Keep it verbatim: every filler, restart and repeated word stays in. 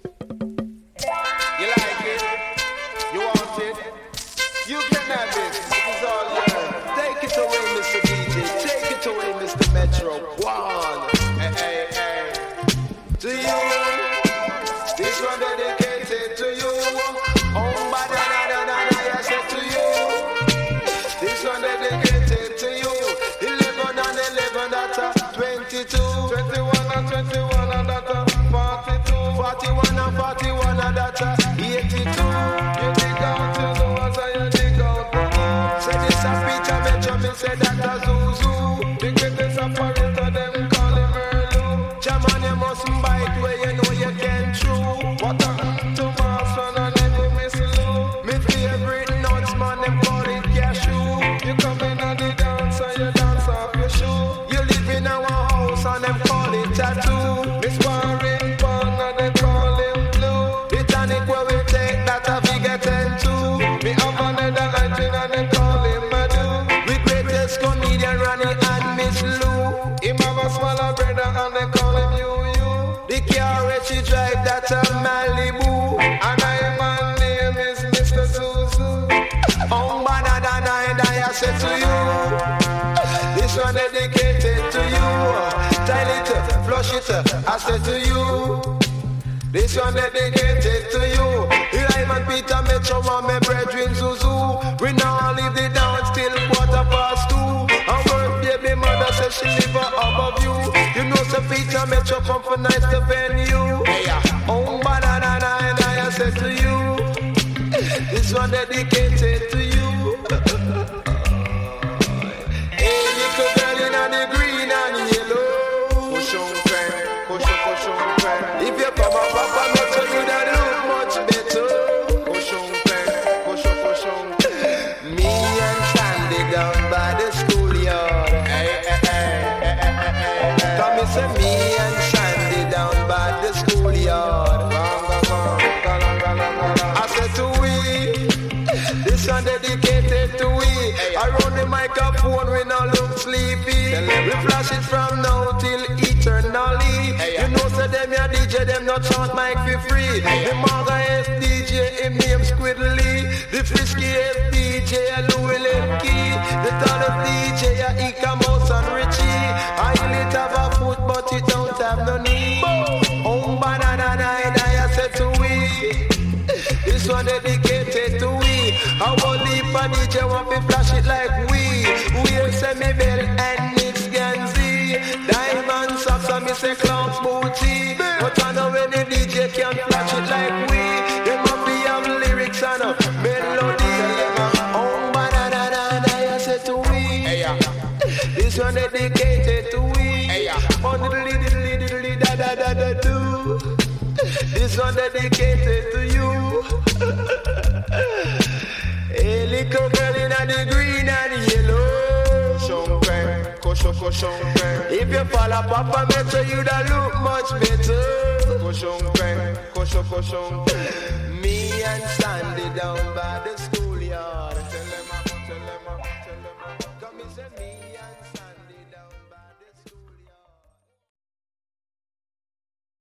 You like it? You want it? You can have it. This is all yours. Take it away, Mister D J. Take it away, Mister Metro. One. Hey, hey, hey. To you. This one dedicated to you. Oh, ba da da da da da. I said to you. This one dedicated to you. Eleven and eleven. That's a twenty-two. Twenty-one and twenty-one and that's a forty-two. Forty-one and forty-one and that's a eighty-two. You dig out to the ones and you dig out the ones. Say this a Peter Metro. Me say that a Zuzu. The greatest operator them call him Merlu. Jaman you mustn't bite where you know you can chew. What a to Marston and never miss Lou. Me favorite nuts man them call it cashew. You come in and the dance and you dance off your shoe. You live in our house and them call it tattoo. Me sparring pan and they call him blue. The tonic where we take that a we get into. Me have another nineteen and they call him Madu. We greatest comedian Ronnie and Miss Lou. Him have a smaller brother and they call him you you. The car where she drive that a Malibu. And I my name is Mister Zuzu. Oh banana and I say to you. This one dedicated to you. Tile it, flush it, I say to you. This one dedicated to you. I'm and Peter Metro and my brethren Zuzu. We now leave the dance till quarter past two. And work baby mother says she live above you. You know so Peter Metro come for nice to venue. Oh banana and I say to you. This one dedicated to you. Hey little girl in the green and yellow. Cushion pen, cushion, cushion pen. If you come up, Papa Metro, you don't look much better. Cushion pen, cushion, cushion. Me and Sandy down by the schoolyard. Hey, hey, hey, hey, hey, hey. Come and say me and Sandy down by the schoolyard. I said to we, this one dedicated to we. Around the microphone we now look sleepy. We flash it from now till eternally. You know say them ya D J, them not chant mic for free. The Maga S D J, him name Squiddly. The Frisky S D J, Louis Lemke. The tallest D J, ya Ika Mouse and Richie. I lit have a foot but it don't have no knee. Oh banana and I said to we. This one dedicated to we. I won't leave a D J want to flash it like we. We'll say me bell and Nix Ganzi. Diamond socks and me say Clowns booty. But I know when the D J can flash it like we. They must be have lyrics and a melody. Oh banana and I said to we. This one dedicated to we. On diddly diddly diddly da da da da do. This one dedicated to you. Hey, little girl in the green and the yellow. Champagne, kosho, champagne. If you follow Papa Metro, you don't look much better. Champagne, kosho, champagne. Me and Sandy down by the